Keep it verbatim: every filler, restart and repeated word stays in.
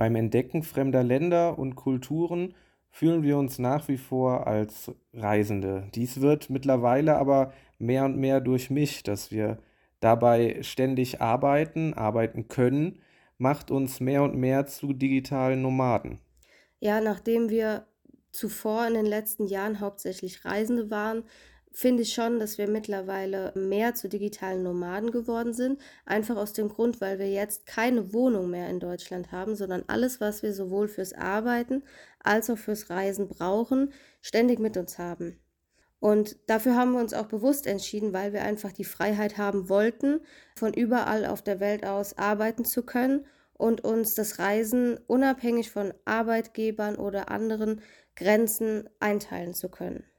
Beim Entdecken fremder Länder und Kulturen fühlen wir uns nach wie vor als Reisende. Dies wird mittlerweile aber mehr und mehr durchmischt, dass wir dabei ständig arbeiten, arbeiten können, macht uns mehr und mehr zu digitalen Nomaden. Ja, nachdem wir zuvor in den letzten Jahren hauptsächlich Reisende waren, finde ich schon, dass wir mittlerweile mehr zu digitalen Nomaden geworden sind. Einfach aus dem Grund, weil wir jetzt keine Wohnung mehr in Deutschland haben, sondern alles, was wir sowohl fürs Arbeiten als auch fürs Reisen brauchen, ständig mit uns haben. Und dafür haben wir uns auch bewusst entschieden, weil wir einfach die Freiheit haben wollten, von überall auf der Welt aus arbeiten zu können und uns das Reisen unabhängig von Arbeitgebern oder anderen Grenzen einteilen zu können.